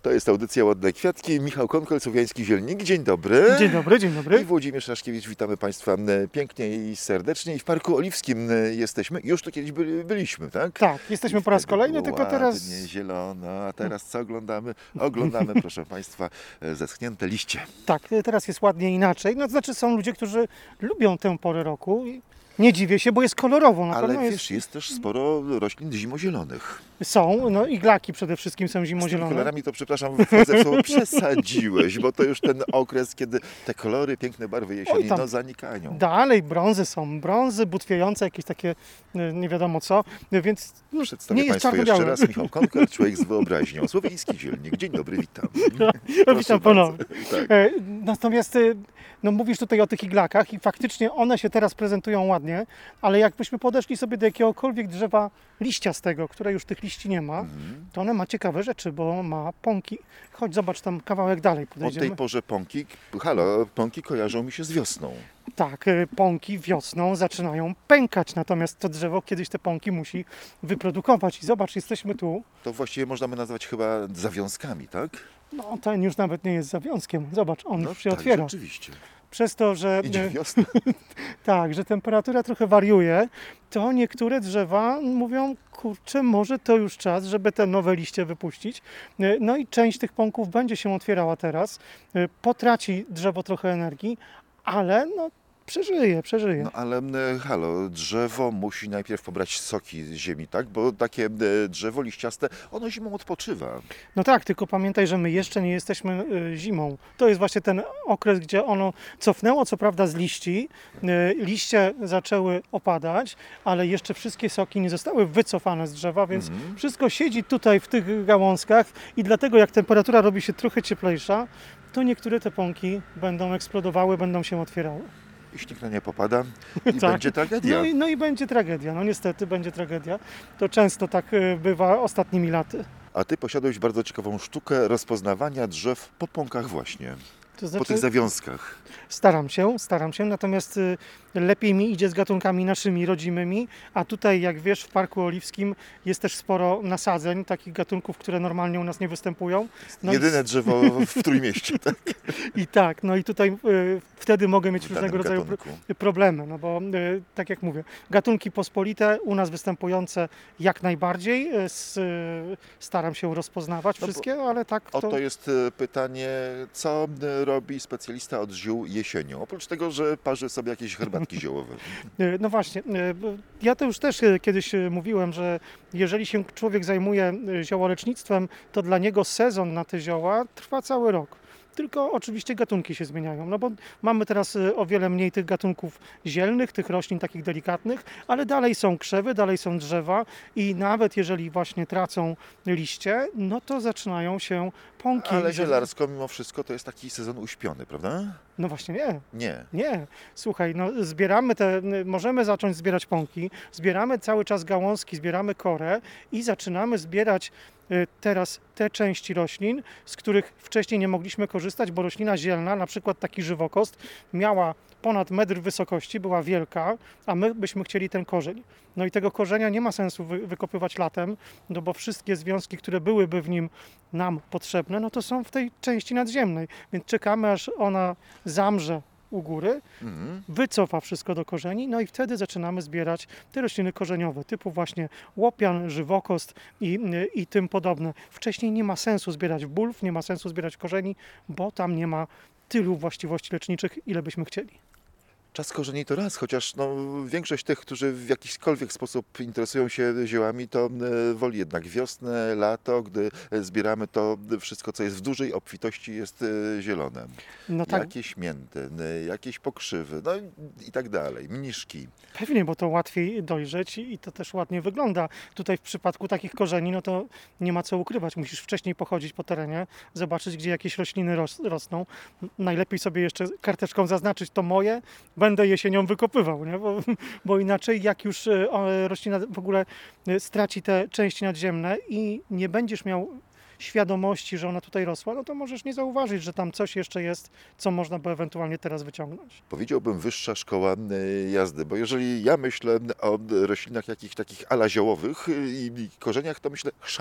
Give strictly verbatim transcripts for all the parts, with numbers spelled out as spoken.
To jest audycja Ładne Kwiatki. Michał Konkol, Słowiański Zielnik. Dzień dobry. Dzień dobry, dzień dobry. I Włodzimierz Raszkiewicz. Witamy Państwa pięknie i serdecznie. I w Parku Oliwskim jesteśmy. Już tu kiedyś byli, byliśmy, tak? Tak, jesteśmy I po raz wtedy kolejny, było tylko teraz... ładnie, zielono. A teraz co oglądamy? Oglądamy, proszę Państwa, zeschnięte liście. Tak, teraz jest ładnie inaczej. No to znaczy są ludzie, którzy lubią tę porę roku i nie dziwię się, bo jest kolorowo. Na Ale pewno wiesz, jest... jest też sporo roślin zimozielonych. Są, no iglaki przede wszystkim są Z tymi zimozielone. kolorami to, przepraszam, wchodzę w słowo, przesadziłeś, bo to już ten okres, kiedy te kolory, piękne barwy jesieni, Oj tam. no zanikają. Dalej brązy są, brązy butwiejące, jakieś takie y, nie wiadomo co, więc no, Przedstawię nie jest Państwu jeszcze czarno-białe. raz Michał Konkol, człowiek z wyobraźnią, Słowiański Zielnik. Dzień dobry, witam. No, Proszę witam ponownie. bardzo. Tak. E, Natomiast y, no, mówisz tutaj o tych iglakach i faktycznie one się teraz prezentują ładnie, ale jakbyśmy podeszli sobie do jakiegokolwiek drzewa liściastego, które już tych liści nie ma, to one ma ciekawe rzeczy, bo ma pąki. Chodź, zobacz tam kawałek dalej O podejdziemy. tej porze pąki, halo, pąki kojarzą mi się z wiosną. Tak, y, pąki wiosną zaczynają pękać, natomiast to drzewo kiedyś te pąki musi wyprodukować. I zobacz, jesteśmy tu, To właściwie można by nazwać chyba zawiązkami, tak? no ten już nawet nie jest zawiązkiem. Zobacz, on No już się tak, otwiera. rzeczywiście. Przez to, że Idzie y, wiosna. tak, że temperatura trochę wariuje, to niektóre drzewa mówią, kurczę, może to już czas, żeby te nowe liście wypuścić. Y, No i część tych pąków będzie się otwierała teraz. Y, Potraci drzewo trochę energii, ale no przeżyje, przeżyje. No ale e, halo, drzewo musi najpierw pobrać soki z ziemi, tak? Bo takie e, drzewo liściaste, ono zimą odpoczywa. No tak, tylko pamiętaj, że my jeszcze nie jesteśmy y, zimą. To jest właśnie ten okres, gdzie ono cofnęło, co prawda, z liści. Y, Liście zaczęły opadać, ale jeszcze wszystkie soki nie zostały wycofane z drzewa, więc Mhm. wszystko siedzi tutaj w tych gałązkach i dlatego jak temperatura robi się trochę cieplejsza, to niektóre te pąki będą eksplodowały, będą się otwierały. I śnieg na nie popada i Tak. będzie tragedia. No i, no i będzie tragedia. No niestety będzie tragedia. To często tak y, bywa ostatnimi laty. A ty posiadłeś bardzo ciekawą sztukę rozpoznawania drzew po pąkach właśnie, To po znaczy, tych zawiązkach. staram się, staram się, natomiast y, lepiej mi idzie z gatunkami naszymi, rodzimymi, a tutaj, jak wiesz, w Parku Oliwskim jest też sporo nasadzeń, takich gatunków, które normalnie u nas nie występują. No Jedyne drzewo w Trójmieście, tak? i, I tak, no i tutaj y, wtedy mogę mieć W różnego danym rodzaju pro, gatunku. problemy, no bo y, tak jak mówię, gatunki pospolite u nas występujące jak najbardziej, y, s, y, staram się rozpoznawać No bo wszystkie, ale tak to... Oto jest e, pytanie, co e, robi specjalista od ziół jesienią? Oprócz tego, że parzy sobie jakieś herbatki ziołowe. E, No właśnie, e, bo ja to już też e, kiedyś e, mówiłem, że jeżeli się człowiek zajmuje e, ziołolecznictwem, to dla niego sezon na te zioła trwa cały rok. Tylko oczywiście gatunki się zmieniają, no bo mamy teraz e, o wiele mniej tych gatunków zielnych, tych roślin takich delikatnych, ale dalej są krzewy, dalej są drzewa i nawet jeżeli właśnie tracą liście, no to zaczynają się pąki. Ale Że- zielarsko mimo wszystko to jest taki sezon uśpiony, prawda? No właśnie nie. Nie. Nie, słuchaj, no zbieramy te, możemy zacząć zbierać pąki, zbieramy cały czas gałązki, zbieramy korę i zaczynamy zbierać y, teraz te części roślin, z których wcześniej nie mogliśmy korzystać, bo roślina zielna, na przykład taki żywokost, miała ponad metr wysokości, była wielka, a my byśmy chcieli ten korzeń. No i tego korzenia nie ma sensu wy, wykopywać latem, no bo wszystkie związki, które byłyby w nim nam potrzebne, no to są w tej części nadziemnej, więc czekamy, aż ona zamrze u góry, Mhm. wycofa wszystko do korzeni, no i wtedy zaczynamy zbierać te rośliny korzeniowe, typu właśnie łopian, żywokost i, i tym podobne. Wcześniej nie ma sensu zbierać bulw, nie ma sensu zbierać korzeni, bo tam nie ma tylu właściwości leczniczych, ile byśmy chcieli. Czas korzeni to raz, chociaż no, większość tych, którzy w jakikolwiek sposób interesują się ziołami, to e, woli jednak wiosnę, lato, gdy e, zbieramy to wszystko, co jest w dużej obfitości, jest e, zielone. No tak, Jakieś mięty, e, jakieś pokrzywy, no i- i tak dalej, mniszki. pewnie, bo to łatwiej dojrzeć i to też ładnie wygląda. Tutaj w przypadku takich korzeni, no to nie ma co ukrywać. Musisz wcześniej pochodzić po terenie, zobaczyć, gdzie jakieś rośliny ros rosną. Najlepiej sobie jeszcze karteczką zaznaczyć, to moje, będę jesienią wykopywał, nie? Bo, bo inaczej jak już e, o, roślina w ogóle e, straci te części nadziemne i nie będziesz miał świadomości, że ona tutaj rosła, no to możesz nie zauważyć, że tam coś jeszcze jest, co można by ewentualnie teraz wyciągnąć. Powiedziałbym wyższa szkoła e, jazdy, bo jeżeli ja myślę o roślinach jakichś takich ala ziołowych e, i i korzeniach, to myślę chrzan.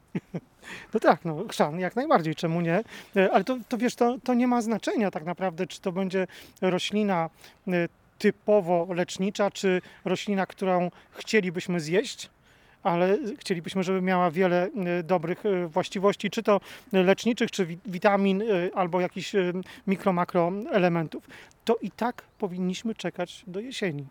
No tak, no chrzan jak najbardziej, czemu nie? E, Ale to, to wiesz, to, to nie ma znaczenia tak naprawdę, czy to będzie roślina e, typowo lecznicza, czy roślina, którą chcielibyśmy zjeść, ale chcielibyśmy, żeby miała wiele e, dobrych e, właściwości, czy to leczniczych, czy wi- witamin, e, albo jakichś e, mikro, makro elementów. To i tak powinniśmy czekać do jesieni.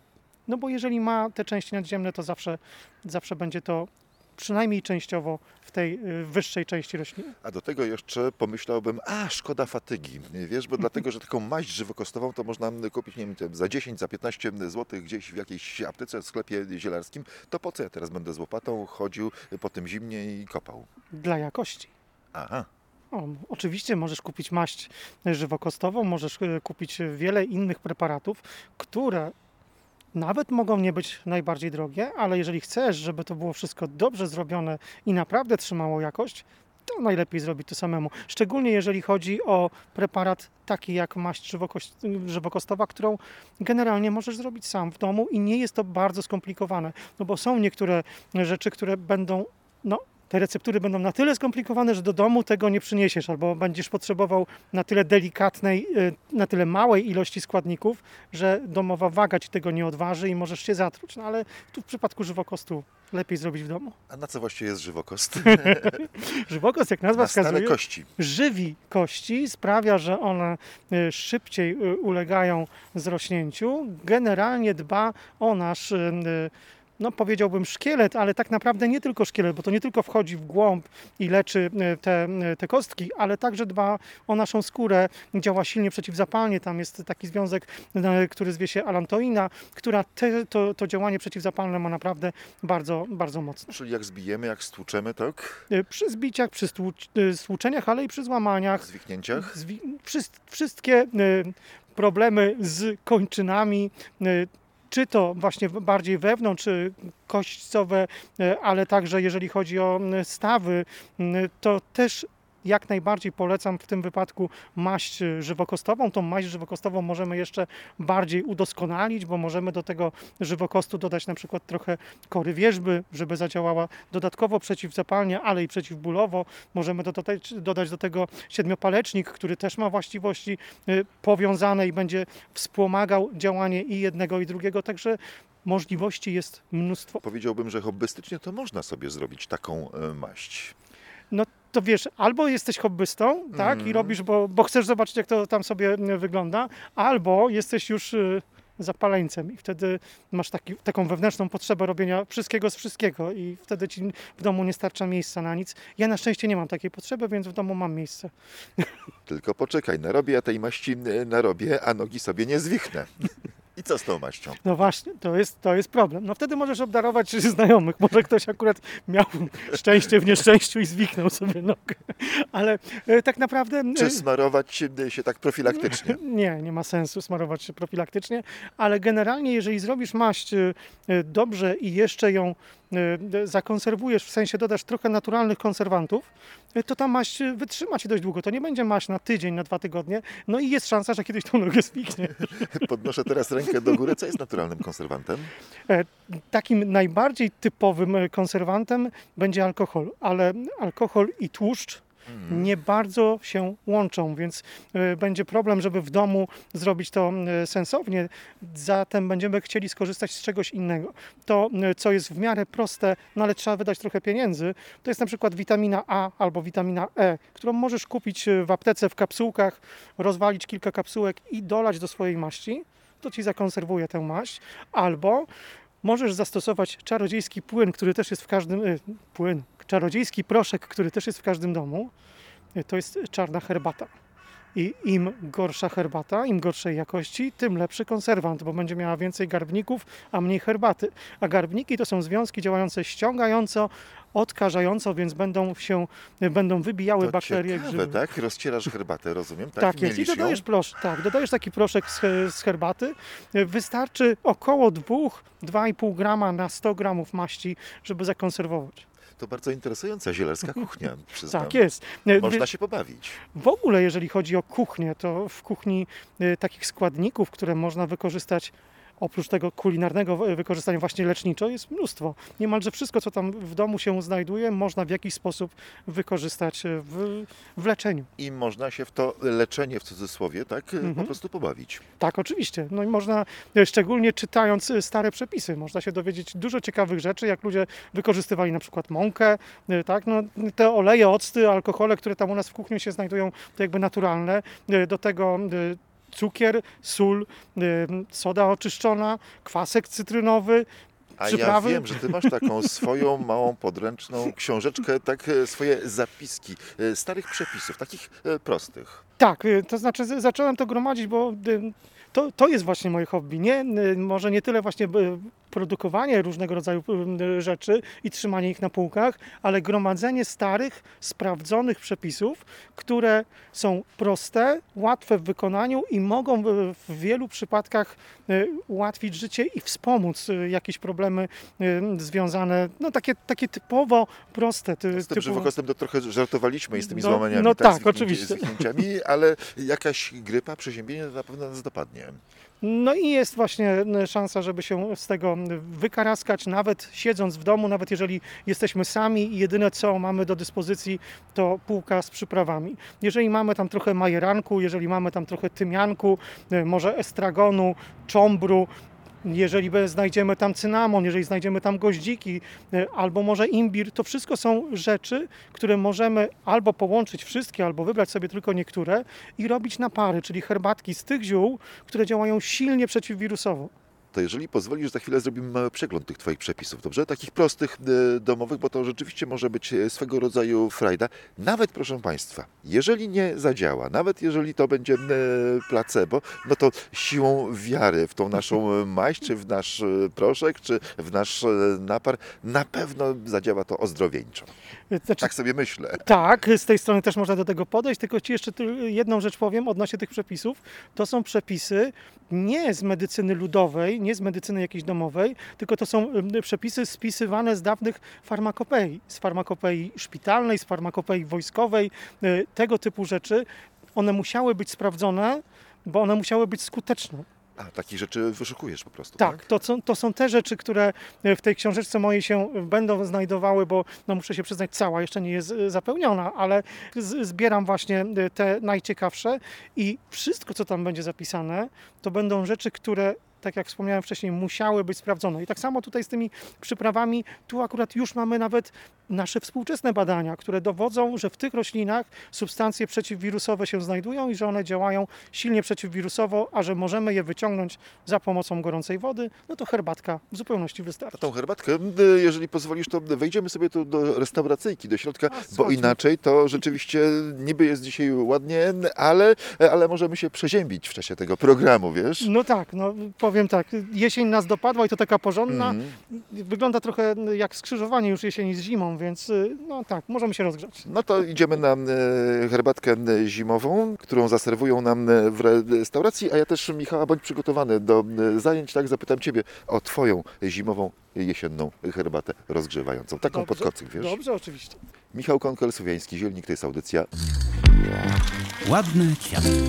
No bo jeżeli ma te części nadziemne, to zawsze, zawsze będzie to przynajmniej częściowo w tej y, wyższej części rośliny. A do tego jeszcze pomyślałbym, a szkoda fatygi, wiesz, bo dlatego, że taką maść żywokostową to można kupić, nie wiem, tam za dziesięć, za piętnaście złotych gdzieś w jakiejś aptece, w sklepie zielarskim, to po co ja teraz będę z łopatą chodził po tym zimnie i kopał? Dla jakości. Aha, O, oczywiście możesz kupić maść żywokostową, możesz y, kupić wiele innych preparatów, które nawet mogą nie być najbardziej drogie, ale jeżeli chcesz, żeby to było wszystko dobrze zrobione i naprawdę trzymało jakość, to najlepiej zrobić to samemu. Szczególnie jeżeli chodzi o preparat taki jak maść żywokos- żywokostowa, którą generalnie możesz zrobić sam w domu i nie jest to bardzo skomplikowane. No bo są niektóre rzeczy, które będą, no te receptury będą na tyle skomplikowane, że do domu tego nie przyniesiesz, albo będziesz potrzebował na tyle delikatnej, y, na tyle małej ilości składników, że domowa waga ci tego nie odważy i możesz się zatruć. No ale tu w przypadku żywokostu lepiej zrobić w domu. a na co właściwie jest żywokost? Żywokost, jak nazwa Na stare wskazuje, kości. żywi kości, sprawia, że one y, szybciej y, ulegają zrośnięciu. Generalnie dba o nasz, y, y, no powiedziałbym szkielet, ale tak naprawdę nie tylko szkielet, bo to nie tylko wchodzi w głąb i leczy y, te, y, te kostki, ale także dba o naszą skórę, działa silnie przeciwzapalnie. Tam jest taki związek, y, który zwie się alantoina, która te, to, to działanie przeciwzapalne ma naprawdę bardzo, bardzo mocne. Czyli jak zbijemy, jak stłuczemy, tak? Y, Przy zbiciach, przy stłuc- y, stłuczeniach, ale i przy złamaniach, W zwichnięciach? Zwi- wszys- wszystkie y, problemy z kończynami, y, czy to właśnie w- bardziej wewnątrz, y, kośćcowe, y, ale także jeżeli chodzi o y, stawy, y, to też jak najbardziej polecam w tym wypadku maść y, żywokostową. Tą maść żywokostową możemy jeszcze bardziej udoskonalić, bo możemy do tego żywokostu dodać na przykład trochę kory wierzby, żeby zadziałała dodatkowo przeciwzapalnie, ale i przeciwbólowo. Możemy dodać, dodać do tego siedmiopalecznik, który też ma właściwości y, powiązane i będzie wspomagał działanie i jednego i drugiego, także możliwości jest mnóstwo. Powiedziałbym, że hobbystycznie to można sobie zrobić taką e, maść. No to wiesz, albo jesteś hobbystą, tak, i Mhm. robisz, bo, bo chcesz zobaczyć, jak to tam sobie y, wygląda, albo jesteś już y, zapaleńcem i wtedy masz taki, taką wewnętrzną potrzebę robienia wszystkiego z wszystkiego i wtedy ci w domu nie starcza miejsca na nic. Ja na szczęście nie mam takiej potrzeby, więc w domu mam miejsce. Tylko poczekaj, narobię ja tej maści, e, narobię, a nogi sobie nie zwichnę. I co z tą maścią? No właśnie, to jest, to jest problem. No wtedy możesz obdarować znajomych. Może ktoś akurat miał szczęście w nieszczęściu i zwichnął sobie nogę. Ale e, tak naprawdę... e, Czy smarować e, się tak profilaktycznie? Nie, nie ma sensu smarować się profilaktycznie, ale generalnie jeżeli zrobisz maść y, y, dobrze i jeszcze ją y, zakonserwujesz, w sensie dodasz trochę naturalnych konserwantów, y, to ta maść y, wytrzyma ci dość długo. To nie będzie maść na tydzień, na dwa tygodnie, no i jest szansa, że kiedyś tą nogę zwichnie. Podnoszę teraz rękę do góry. Co jest naturalnym konserwantem? E, Takim najbardziej typowym e, konserwantem będzie alkohol, ale alkohol i tłuszcz nie bardzo się łączą, więc e, będzie problem, żeby w domu zrobić to e, sensownie. Zatem będziemy chcieli skorzystać z czegoś innego. To, e, co jest w miarę proste, no ale trzeba wydać trochę pieniędzy, to jest na przykład witamina A albo witamina E, którą możesz kupić e, w aptece w kapsułkach, rozwalić kilka kapsułek i dolać do swojej maści. To ci zakonserwuje tę maść. Albo możesz zastosować czarodziejski płyn, który też jest w każdym... Y, płyn, czarodziejski proszek, który też jest w każdym domu. Y, to jest czarna herbata. I im gorsza herbata, im gorszej jakości, tym lepszy konserwant, bo będzie miała więcej garbników, a mniej herbaty. A garbniki to są związki działające ściągająco, odkażająco, więc będą się, będą wybijały To bakterie, ciekawe, grzyby. tak? Rozcierasz herbatę, rozumiem? Tak, Tak jest. I Mielisz ją? dodajesz prosz, tak, dodajesz taki proszek z, he- z herbaty. Wystarczy około dwa do dwóch i pół grama na sto gramów maści, żeby zakonserwować. To bardzo interesująca zielarska kuchnia, przyznam. Tak jest. Można się pobawić. W ogóle, jeżeli chodzi o kuchnię, to w kuchni y, takich składników, które można wykorzystać oprócz tego kulinarnego wy- wykorzystania właśnie leczniczo jest mnóstwo. Niemalże wszystko, co tam w domu się znajduje, można w jakiś sposób wykorzystać e, w, w leczeniu. I można się w to leczenie w cudzysłowie tak po Mhm. prostu pobawić. Tak, oczywiście. No i można, e, szczególnie czytając e, stare przepisy, można się dowiedzieć dużo ciekawych rzeczy, jak ludzie wykorzystywali na przykład mąkę, e, tak, no, te oleje, octy, alkohole, które tam u nas w kuchni się znajdują, to jakby naturalne. E, Do tego e, cukier, sól, e, soda oczyszczona, kwasek cytrynowy, A przyprawy. ja wiem, że ty masz taką swoją małą podręczną książeczkę, tak e, swoje zapiski e, starych przepisów, takich e, prostych. Tak, y, to znaczy z- zacząłem to gromadzić, bo y, to, to jest właśnie moje hobby. Nie, y, może nie tyle właśnie y, produkowanie różnego rodzaju y, rzeczy i trzymanie ich na półkach, ale gromadzenie starych, sprawdzonych przepisów, które są proste, łatwe w wykonaniu i mogą y, w wielu przypadkach y, ułatwić życie i wspomóc y, jakieś problemy y, związane, no takie, takie typowo proste. ty- Z tym typowo- żywokostem to trochę żartowaliśmy i z tymi No- złamaniami, no tak, tak, z, wichnięci- oczywiście. z wichnięciami, ale jakaś grypa, przeziębienie na pewno nas dopadnie. No i jest właśnie e, szansa, żeby się z tego wykaraskać, nawet siedząc w domu, nawet jeżeli jesteśmy sami i jedyne co mamy do dyspozycji to półka z przyprawami. Jeżeli mamy tam trochę majeranku, jeżeli mamy tam trochę tymianku, e, może estragonu, czombru, jeżeli be- znajdziemy tam cynamon, jeżeli znajdziemy tam goździki, e, albo może imbir, to wszystko są rzeczy, które możemy albo połączyć wszystkie, albo wybrać sobie tylko niektóre i robić napary, czyli herbatki z tych ziół, które działają silnie przeciwwirusowo. To jeżeli pozwolisz, za chwilę zrobimy mały przegląd tych Twoich przepisów, dobrze? Takich prostych, e, domowych, bo to rzeczywiście może być e, swego rodzaju frajda. Nawet, proszę Państwa, jeżeli nie zadziała, nawet jeżeli to będzie e, placebo, no to siłą wiary w tą naszą e, maść, czy w nasz e, proszek, czy w nasz e, napar, na pewno zadziała to ozdrowieńczo. E, Znaczy, Tak sobie myślę. Tak, z tej strony też można do tego podejść, tylko Ci jeszcze ty- jedną rzecz powiem odnośnie tych przepisów. To są przepisy nie z medycyny ludowej, nie z medycyny jakiejś domowej, tylko to są ym, przepisy spisywane z dawnych farmakopei, z farmakopei szpitalnej, z farmakopei wojskowej, y, tego typu rzeczy. One musiały być sprawdzone, bo one musiały być skuteczne. A, takich rzeczy wyszukujesz po prostu, Tak, to są, to są te rzeczy, które w tej książeczce mojej się będą znajdowały, bo no muszę się przyznać, cała jeszcze nie jest e, zapełniona, ale z, zbieram właśnie e, te najciekawsze i wszystko, co tam będzie zapisane, to będą rzeczy, które, tak jak wspomniałem wcześniej, musiały być sprawdzone. I tak samo tutaj z tymi przyprawami, tu akurat już mamy nawet nasze współczesne badania, które dowodzą, że w tych roślinach substancje przeciwwirusowe się znajdują i że one działają silnie przeciwwirusowo, a że możemy je wyciągnąć za pomocą gorącej wody, no to herbatka w zupełności A wystarczy. tą herbatkę, m, jeżeli pozwolisz, to wejdziemy sobie tu do restauracyjki, do środka, A, bo słuchajcie. inaczej to rzeczywiście niby jest dzisiaj ładnie, ale, ale możemy się przeziębić w czasie tego programu, wiesz? No tak, no powiem tak, jesień nas dopadła i to taka porządna. Mhm. Wygląda trochę jak skrzyżowanie już jesieni z zimą, więc y, no tak, możemy się rozgrzać. No to idziemy na e, herbatkę e, zimową, którą zaserwują nam e, w restauracji, a ja też, Michała, bądź przygotowany do e, zajęć, tak? Zapytam Ciebie o Twoją zimową, jesienną herbatę rozgrzewającą. Taką Dobrze, pod kocyk, wiesz? Dobrze, oczywiście. Michał Konkel-Słowiański, Zielnik, to jest audycja. Ładne kwiatki.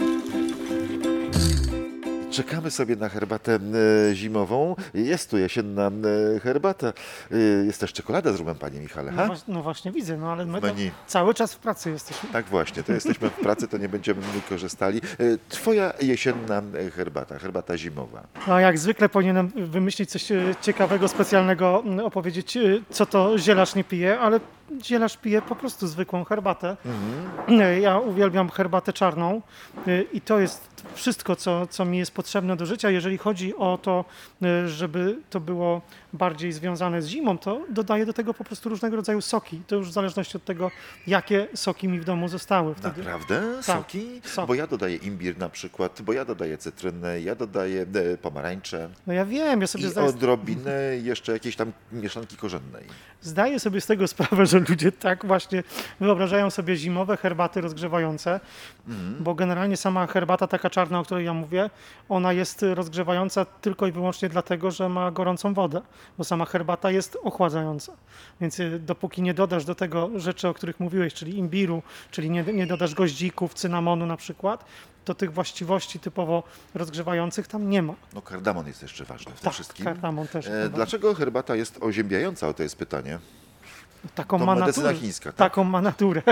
Czekamy sobie na herbatę e, zimową. Jest tu jesienna e, herbata. E, jest też czekolada z rumem, Panie Michale. No, Ha? właśnie, no właśnie widzę, no ale my W to menu. cały czas w pracy jesteśmy. Tak właśnie, to jesteśmy w pracy, to nie będziemy korzystali. E, Twoja jesienna e, herbata, herbata zimowa. No jak zwykle powinienem wymyślić coś e, ciekawego, specjalnego, m, opowiedzieć, e, co to zielarz nie pije, ale zielarz pije po prostu zwykłą herbatę. E, Ja uwielbiam herbatę czarną e, i to jest wszystko, co, co mi jest potrzebne do życia. Jeżeli chodzi o to, e, żeby to było bardziej związane z zimą, to dodaję do tego po prostu różnego rodzaju soki. To już w zależności od tego, jakie soki mi w domu zostały. Wtedy Naprawdę? Soki? sok. Bo ja dodaję imbir na przykład, bo ja dodaję cytrynę, ja dodaję e, pomarańcze No ja wiem, ja sobie i zdaję, odrobinę jeszcze jakiejś tam mieszanki korzennej. zdaję sobie z tego sprawę, że że ludzie tak właśnie wyobrażają sobie zimowe herbaty rozgrzewające, bo generalnie sama herbata taka czarna, o której ja mówię, ona jest rozgrzewająca tylko i wyłącznie dlatego, że ma gorącą wodę, bo sama herbata jest ochładzająca. Więc y, dopóki nie dodasz do tego rzeczy, o których mówiłeś, czyli imbiru, czyli nie, nie dodasz goździków, cynamonu na przykład, to tych właściwości typowo rozgrzewających tam nie ma. No kardamon jest jeszcze ważny w tym Tak, wszystkim. kardamon też. E, dlaczego herbata jest oziębiająca? O, to jest pytanie. Taką To ma medycyna naturę. chińska, tak? Taką ma naturę.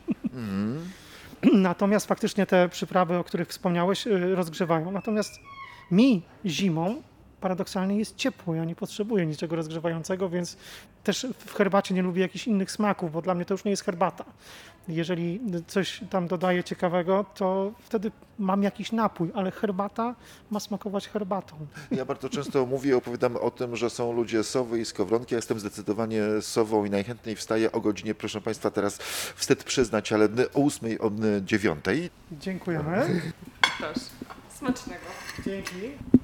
Natomiast faktycznie te przyprawy, o których wspomniałeś, y, rozgrzewają. Natomiast mi zimą paradoksalnie jest ciepło. Ja nie potrzebuję niczego rozgrzewającego, więc też w herbacie nie lubię jakichś innych smaków, bo dla mnie to już nie jest herbata. Jeżeli coś tam dodaję ciekawego, to wtedy mam jakiś napój, ale herbata ma smakować herbatą. Ja bardzo często mówię i opowiadam o tym, że są ludzie sowy i skowronki. Ja jestem zdecydowanie sową i najchętniej wstaję o godzinie, proszę Państwa, teraz wstyd przyznać, ale o ósmej, o dziewiątej. Dziękujemy. Proszę. Smacznego. Dzięki.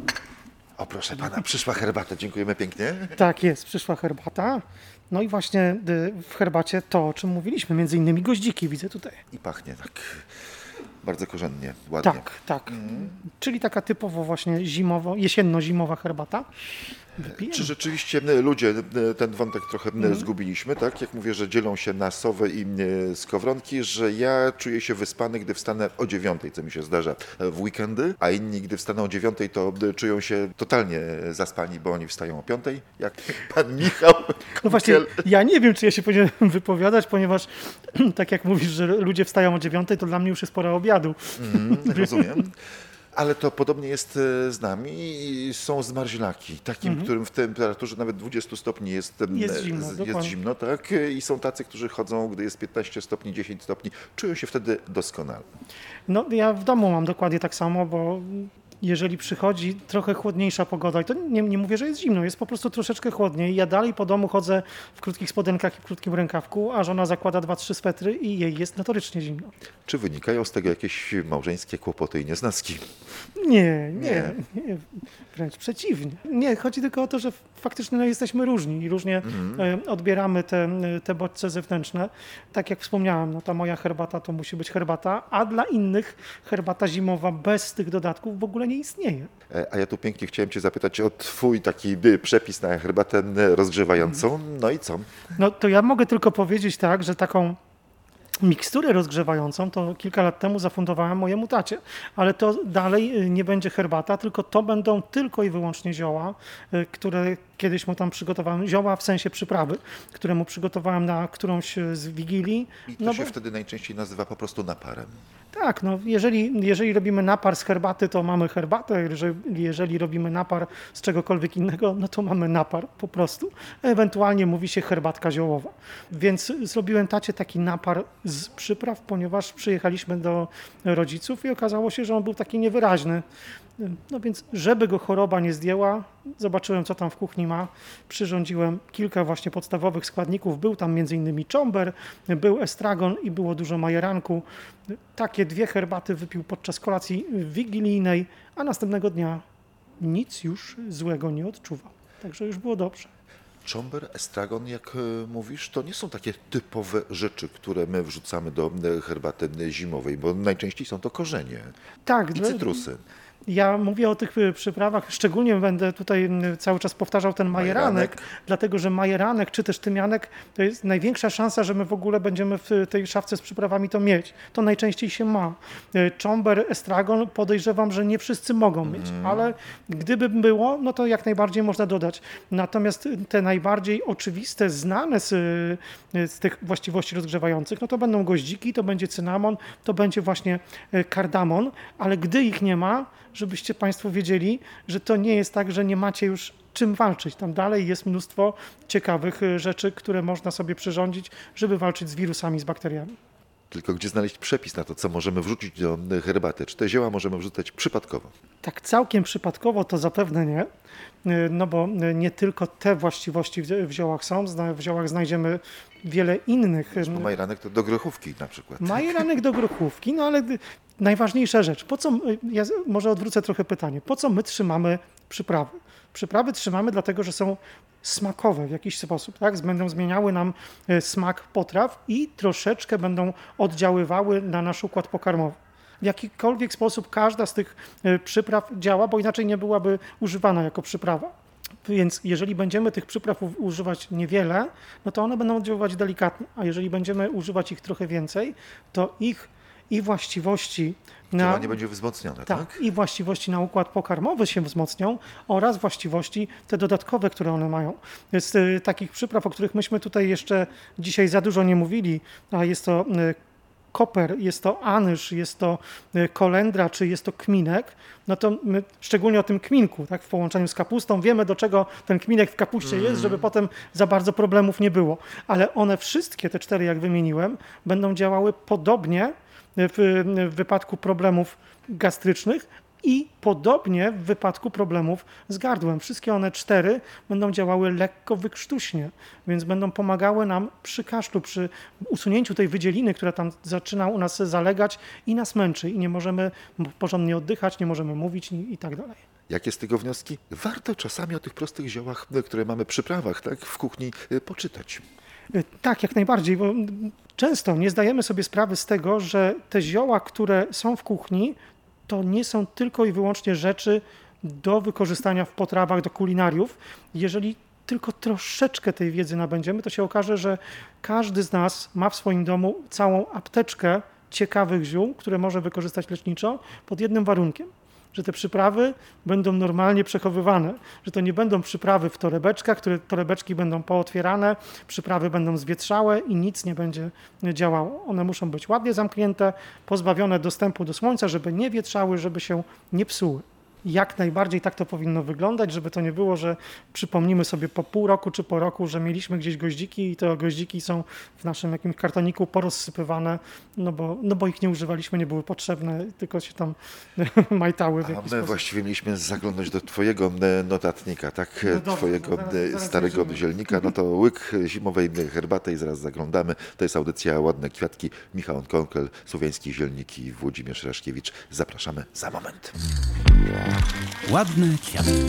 O, proszę Pana, przyszła herbata, dziękujemy pięknie. Tak jest, przyszła herbata. No i właśnie y, w herbacie to, o czym mówiliśmy, między innymi goździki widzę tutaj. I pachnie tak bardzo korzennie, ładnie. Tak, tak. Czyli taka typowo właśnie zimowo, jesienno-zimowa herbata. Wypijemy. Czy rzeczywiście e, ludzie e, ten wątek trochę e, zgubiliśmy, tak? Jak mówię, że dzielą się na sowy i e, skowronki, że ja czuję się wyspany, gdy wstanę o dziewiątej, co mi się zdarza e, w weekendy, a inni, gdy wstaną o dziewiątej, to e, czują się totalnie e, zaspani, bo oni wstają o piątej, jak pan Michał. No właśnie, Kunkel. ja nie wiem, czy ja się powinienem wypowiadać, ponieważ tak jak mówisz, że ludzie wstają o dziewiątej, to dla mnie już jest pora obiadu. Mm, rozumiem. Ale to podobnie jest e, z nami i są zmarzlaki, takim, którym w temperaturze nawet dwudziestu stopni jest, em, Jest zimno, z- jest dokładnie. zimno, tak? I są tacy, którzy chodzą, gdy jest piętnaście stopni, dziesięć stopni, czują się wtedy doskonale. No ja w domu mam dokładnie tak samo, bo jeżeli przychodzi trochę chłodniejsza pogoda, i to nie, nie mówię, że jest zimno, jest po prostu troszeczkę chłodniej. Ja dalej po domu chodzę w krótkich spodenkach i w krótkim rękawku, a żona zakłada dwa, trzy swetry i jej jest notorycznie zimno. Czy wynikają z tego jakieś małżeńskie kłopoty i nieznaski? Nie, nie, nie, wręcz przeciwnie. Nie, chodzi tylko o to, że faktycznie no, jesteśmy różni i różnie e, odbieramy te, te bodźce zewnętrzne. Tak jak wspomniałem, no, ta moja herbata to musi być herbata, a dla innych herbata zimowa bez tych dodatków w ogóle nie istnieje. E, A ja tu pięknie chciałem Cię zapytać o Twój taki by, przepis na herbatę e, rozgrzewającą. No i co? No to ja mogę tylko powiedzieć tak, że taką miksturę rozgrzewającą to kilka lat temu zafundowałem mojemu tacie, ale to dalej y, nie będzie herbata, tylko to będą tylko i wyłącznie zioła, y, które kiedyś mu tam przygotowałem, zioła w sensie przyprawy, które mu przygotowałem na którąś z wigilii. I to No się bo- wtedy najczęściej nazywa po prostu naparem. Tak, no jeżeli, jeżeli robimy napar z herbaty, to mamy herbatę, jeżeli, jeżeli robimy napar z czegokolwiek innego, no to mamy napar po prostu. Ewentualnie mówi się herbatka ziołowa. Więc zrobiłem tacie taki napar z przypraw, ponieważ przyjechaliśmy do rodziców i okazało się, że on był taki niewyraźny. No więc, żeby go choroba nie zdjęła, zobaczyłem, co tam w kuchni ma. Przyrządziłem kilka właśnie podstawowych składników. Był tam między innymi czomber, był estragon i było dużo majeranku. Takie dwie herbaty wypił podczas kolacji wigilijnej, a następnego dnia nic już złego nie odczuwał. Także już było dobrze. Czomber, estragon, jak e, mówisz, to nie są takie typowe rzeczy, które my wrzucamy do e, herbaty e, zimowej, bo najczęściej są to korzenie Tak, i dla- cytrusy. Ja mówię o tych y, przyprawach, szczególnie będę tutaj y, cały czas powtarzał ten majeranek, Majeranek. dlatego że majeranek czy też tymianek to jest największa szansa, że my w ogóle będziemy w tej szafce z przyprawami to mieć. To najczęściej się ma. Y, Czomber, estragon podejrzewam, że nie wszyscy mogą mieć, ale gdyby było, no to jak najbardziej można dodać. Natomiast y, te najbardziej oczywiste, znane z, y, z tych właściwości rozgrzewających, no to będą goździki, to będzie cynamon, to będzie właśnie y, kardamon, ale gdy ich nie ma, żebyście Państwo wiedzieli, że to nie jest tak, że nie macie już czym walczyć. Tam dalej jest mnóstwo ciekawych y, rzeczy, które można sobie przyrządzić, żeby walczyć z wirusami, z bakteriami. Tylko gdzie znaleźć przepis na to, co możemy wrzucić do e, herbaty? Czy te zioła możemy wrzucać przypadkowo? Tak całkiem przypadkowo to zapewne nie, y, no bo y, nie tylko te właściwości w w ziołach są, Zna- w ziołach znajdziemy wiele innych. y, Bo majeranek to do grochówki na przykład. Majeranek do grochówki, no ale y, najważniejsza rzecz, po co, y, ja z- może odwrócę trochę pytanie, po co my trzymamy przyprawy. Przyprawy trzymamy dlatego, że są smakowe w jakiś sposób, tak? Będą zmieniały nam e, smak potraw i troszeczkę będą oddziaływały na nasz układ pokarmowy. W jakikolwiek sposób każda z tych e, przypraw działa, bo inaczej nie byłaby używana jako przyprawa. Więc jeżeli będziemy tych przypraw u- używać niewiele, no to one będą oddziaływać delikatnie, a jeżeli będziemy używać ich trochę więcej, to ich i właściwości na, Działanie będzie wzmocnione, tak? tak, i właściwości na układ pokarmowy się wzmocnią oraz właściwości te dodatkowe, które one mają. Jest y, takich przypraw, o których myśmy tutaj jeszcze dzisiaj za dużo nie mówili, a jest to y, koper, jest to anyż, jest to y, kolendra, czy jest to kminek, no to my szczególnie o tym kminku, tak, w połączeniu z kapustą, wiemy, do czego ten kminek w kapuście jest, żeby potem za bardzo problemów nie było. Ale one wszystkie, te cztery, jak wymieniłem, będą działały podobnie w, w wypadku problemów gastrycznych i podobnie w wypadku problemów z gardłem. Wszystkie one cztery będą działały lekko wykrztuśnie, więc będą pomagały nam przy kaszlu, przy usunięciu tej wydzieliny, która tam zaczyna u nas zalegać i nas męczy i nie możemy porządnie oddychać, nie możemy mówić i, i tak dalej. Jakie z tego wnioski? Warto czasami o tych prostych ziołach, y, które mamy w przyprawach, tak, w kuchni, y, poczytać. Y, Tak, jak najbardziej, bo często nie zdajemy sobie sprawy z tego, że te zioła, które są w kuchni, to nie są tylko i wyłącznie rzeczy do wykorzystania w potrawach, do kulinariów. Jeżeli tylko troszeczkę tej wiedzy nabędziemy, to się okaże, że każdy z nas ma w swoim domu całą apteczkę ciekawych ziół, które może wykorzystać leczniczo pod jednym warunkiem, że te przyprawy będą normalnie przechowywane, że to nie będą przyprawy w torebeczkach, które torebeczki będą pootwierane, przyprawy będą zwietrzałe i nic nie będzie działało. One muszą być ładnie zamknięte, pozbawione dostępu do słońca, żeby nie wietrzały, żeby się nie psuły. Jak najbardziej tak to powinno wyglądać, żeby to nie było, że przypomnimy sobie po pół roku czy po roku, że mieliśmy gdzieś goździki i te goździki są w naszym jakimś kartoniku porozsypywane, no bo, no bo ich nie używaliśmy, nie były potrzebne, tylko się tam majtały w A jakiś my sposób. właściwie mieliśmy zaglądać do twojego e, notatnika, tak? No dobra, Twojego no zaraz- e, zaraz starego wierzymy. dzielnika. No to łyk zimowej herbaty i zaraz zaglądamy. To jest audycja Ładne Kwiatki. Michał Konkel, Słowiański Zielnik i Włodzimierz Raszkiewicz. Zapraszamy za moment. Ładne kwiatki.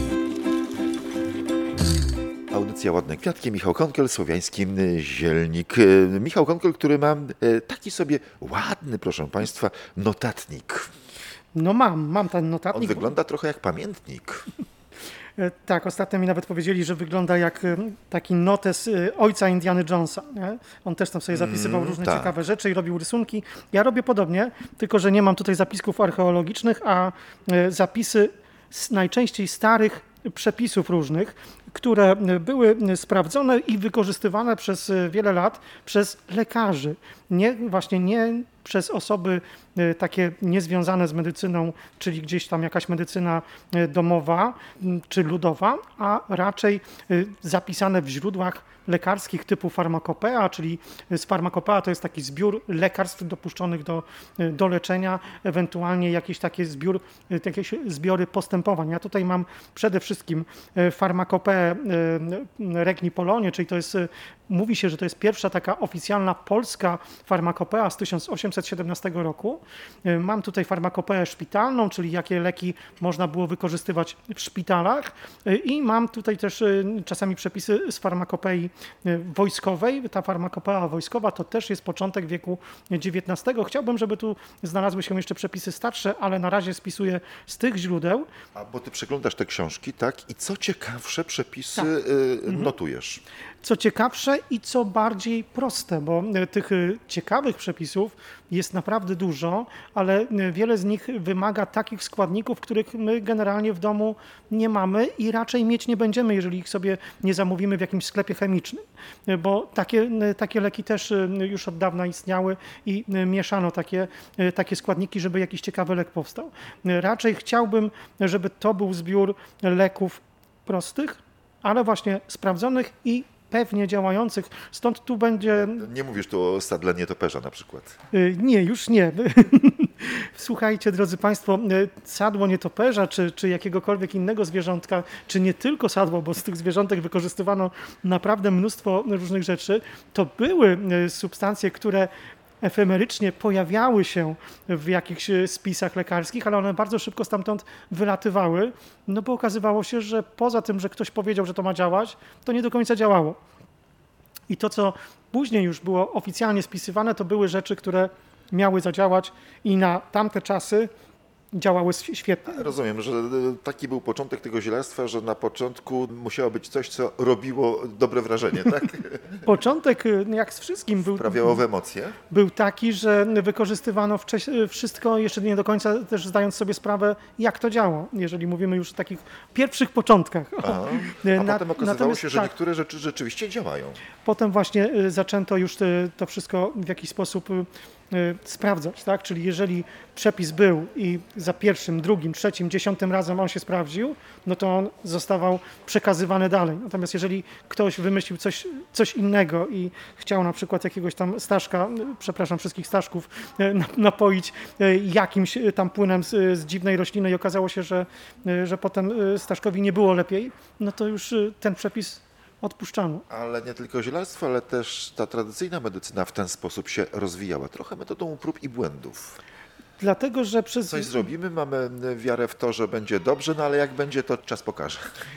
Audycja Ładne Kwiatki, Michał Konkel, Słowiański Zielnik. E, Michał Konkel, który ma e, taki sobie ładny, proszę Państwa, notatnik. No mam, mam ten On notatnik. wygląda trochę jak pamiętnik. E, Tak, ostatnio mi nawet powiedzieli, że wygląda jak e, taki notes e, ojca Indiana Jonesa. Nie? On też tam sobie zapisywał różne tak. ciekawe rzeczy i robił rysunki. Ja robię podobnie, tylko że nie mam tutaj zapisków archeologicznych, a e, zapisy z najczęściej starych przepisów różnych, które były sprawdzone i wykorzystywane przez wiele lat przez lekarzy. Nie, właśnie nie przez osoby e, takie niezwiązane z medycyną, czyli gdzieś tam jakaś medycyna e, domowa m, czy ludowa, a raczej e, zapisane w źródłach lekarskich typu farmakopea, czyli z farmakopea to jest taki zbiór lekarstw dopuszczonych do, e, do leczenia, ewentualnie jakiś taki zbiór, e, jakieś zbiory postępowań. Ja tutaj mam przede wszystkim e, farmakopeę e, Regni Polonie, czyli to jest, e, mówi się, że to jest pierwsza taka oficjalna polska farmakopea z tysiąc osiemset siedemnastego roku. E, Mam tutaj farmakopeę szpitalną, czyli jakie leki można było wykorzystywać w szpitalach e, i mam tutaj też e, czasami przepisy z farmakopei e, wojskowej. Ta farmakopea wojskowa to też jest początek wieku dziewiętnastego. Chciałbym, żeby tu znalazły się jeszcze przepisy starsze, ale na razie spisuję z tych źródeł. A bo ty przeglądasz te książki, tak? I co ciekawsze przepisy Tak. y, notujesz. Co ciekawsze i co bardziej proste, bo e, tych e, ciekawych przepisów jest naprawdę dużo, ale e, wiele z nich wymaga takich składników, których my generalnie w domu nie mamy i raczej mieć nie będziemy, jeżeli ich sobie nie zamówimy w jakimś sklepie chemicznym, E, bo takie, e, takie leki też e, już od dawna istniały i e, mieszano takie, e, takie składniki, żeby jakiś ciekawy lek powstał. E, Raczej chciałbym, żeby to był zbiór leków prostych, ale właśnie sprawdzonych i pewnie działających. Stąd tu będzie... Nie mówisz tu o sadle nietoperza na przykład. y, Nie, już nie. Słuchajcie, drodzy Państwo, y, sadło nietoperza, czy, czy jakiegokolwiek innego zwierzątka, czy nie tylko sadło, bo z tych zwierzątek wykorzystywano naprawdę mnóstwo różnych rzeczy, to były y, substancje, które efemerycznie pojawiały się w jakichś spisach lekarskich, ale one bardzo szybko stamtąd wylatywały, no bo okazywało się, że poza tym, że ktoś powiedział, że to ma działać, to nie do końca działało. I to, co później już było oficjalnie spisywane, to były rzeczy, które miały zadziałać i na tamte czasy działały świetnie. Rozumiem, że taki był początek tego zielarstwa, że na początku musiało być coś, co robiło dobre wrażenie, tak? Początek, jak z wszystkim, był, Wprawiało w emocje. był taki, że wykorzystywano wcześ- wszystko, jeszcze nie do końca też zdając sobie sprawę, jak to działa, jeżeli mówimy już o takich pierwszych początkach. A, a Na- potem okazywało natomiast się, że tak, niektóre rzeczy rzeczywiście działają. Potem właśnie y, zaczęto już y, to wszystko w jakiś sposób y, y, sprawdzać, tak? Czyli jeżeli przepis był i za pierwszym, drugim, trzecim, dziesiątym razem on się sprawdził, no to on zostawał przekazywany dalej. Natomiast jeżeli ktoś wymyślił coś, coś innego i chciał na przykład jakiegoś tam Staszka, y, przepraszam wszystkich Staszków, y, na- napoić y, jakimś y, tam płynem z, z dziwnej rośliny i okazało się, że, y, że potem y, Staszkowi nie było lepiej, no to już y, ten przepis odpuszczano. Ale nie tylko zielarstwo, ale też ta tradycyjna medycyna w ten sposób się rozwijała. Trochę metodą prób i błędów. Dlatego, że przez, Coś zrobimy, mamy wiarę w to, że będzie dobrze, no ale jak będzie, to czas pokaże.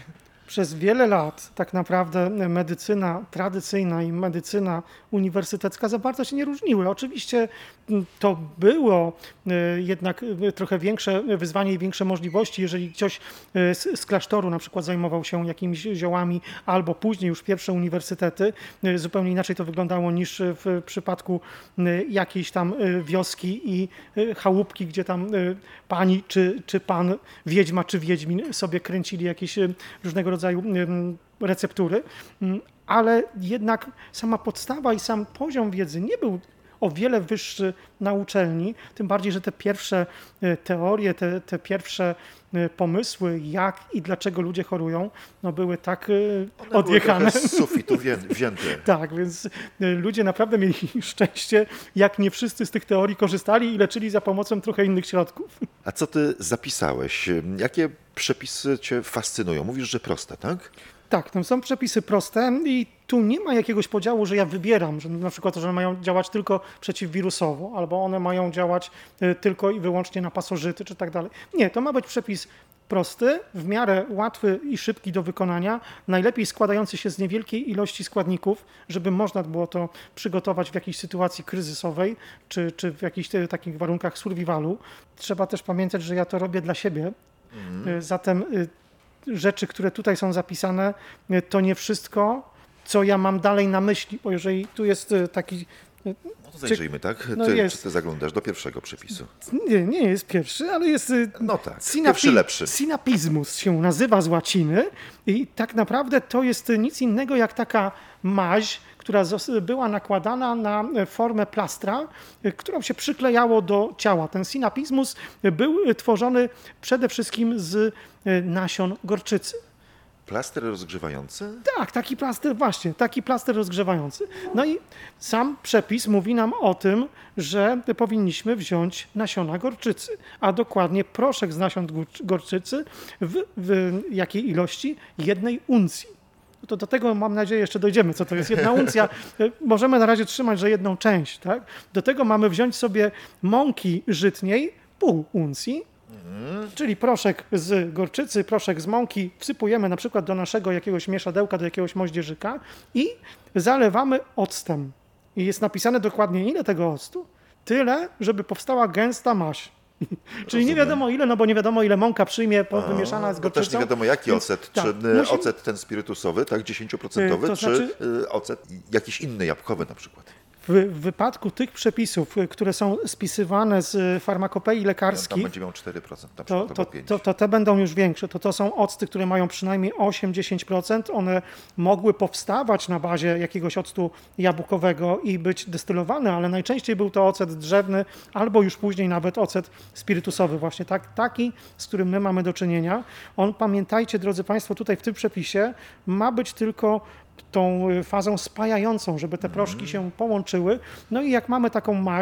przez wiele lat tak naprawdę medycyna tradycyjna i medycyna uniwersytecka za bardzo się nie różniły. Oczywiście m, to było e, jednak e, trochę większe wyzwanie i większe możliwości, jeżeli ktoś e, z, z klasztoru na przykład zajmował się jakimiś ziołami, albo później już pierwsze uniwersytety. E, Zupełnie inaczej to wyglądało niż w przypadku e, jakiejś tam e, wioski i e, chałupki, gdzie tam e, pani czy, czy pan, wiedźma czy wiedźmin sobie kręcili jakieś e, różnego rodzaju em, receptury, Mm, ale jednak sama podstawa i sam poziom wiedzy nie był o wiele wyższy na uczelni, tym bardziej, że te pierwsze e, teorie, te, te pierwsze e, pomysły, jak i dlaczego ludzie chorują, no były tak e, One odjechane. były trochę z sufitu wię- wzięte. Tak, więc e, ludzie naprawdę mieli szczęście, jak nie wszyscy z tych teorii korzystali i leczyli za pomocą trochę innych środków. A co ty zapisałeś? Jakie przepisy cię fascynują? Mówisz, że proste, tak? Tak, no są przepisy proste i tu nie ma jakiegoś podziału, że ja wybieram, że na przykład, że one mają działać tylko przeciwwirusowo, albo one mają działać y, tylko i wyłącznie na pasożyty, czy tak dalej. Nie, to ma być przepis prosty, w miarę łatwy i szybki do wykonania, najlepiej składający się z niewielkiej ilości składników, żeby można było to przygotować w jakiejś sytuacji kryzysowej, czy, czy w jakichś y, takich warunkach survivalu. Trzeba też pamiętać, że ja to robię dla siebie, y, zatem y, rzeczy, które tutaj są zapisane, to nie wszystko, co ja mam dalej na myśli, bo jeżeli tu jest e, taki, No to zajrzyjmy, tak? no Ty, jest. Czy ty zaglądasz do pierwszego przepisu? nie, nie jest pierwszy, ale jest e, No tak, synapi- pierwszy lepszy. Synapizmus się nazywa z łaciny i tak naprawdę to jest nic innego jak taka maź, która zos- była nakładana na formę plastra, e, którą się przyklejało do ciała. Ten synapizmus był e, tworzony przede wszystkim z e, nasion gorczycy. Plaster rozgrzewający? Tak, taki plaster, właśnie, taki plaster rozgrzewający. No i sam przepis mówi nam o tym, że powinniśmy wziąć nasiona gorczycy, a dokładnie proszek z nasion gór- gorczycy w, w jakiej ilości? Jednej uncji. No to do tego mam nadzieję jeszcze dojdziemy, co to jest jedna uncja. Możemy na razie trzymać, że jedną część, tak? Do tego mamy wziąć sobie mąki żytniej, pół uncji, czyli proszek z gorczycy, proszek z mąki wsypujemy na przykład do naszego jakiegoś mieszadełka, do jakiegoś moździerzyka i zalewamy octem. I jest napisane dokładnie ile tego octu? Tyle, żeby powstała gęsta maź. Czyli nie wiadomo ile, no bo nie wiadomo ile mąka przyjmie po- wymieszana z No gorczycą. też nie wiadomo jaki Więc ocet, tak, czy y, musimy- ocet ten spirytusowy, tak, dziesięć procent, Y, to czy znaczy- y, ocet jakiś inny, jabłkowy na przykład. W w wypadku tych przepisów, y, które są spisywane z farmakopei Tam lekarskich, będzie miał cztery procent, na to, przykład, to, albo pięć to, to te będą już większe. To, to są octy, które mają przynajmniej osiem do dziesięciu procent. One mogły powstawać na bazie jakiegoś octu jabłkowego i być destylowane, ale najczęściej był to ocet drzewny albo już później nawet ocet spirytusowy właśnie. Tak, taki, z którym my mamy do czynienia. On, pamiętajcie, drodzy Państwo, tutaj w tym przepisie ma być tylko tą y, fazą spajającą, żeby te proszki się połączyły. No i jak mamy taką maź,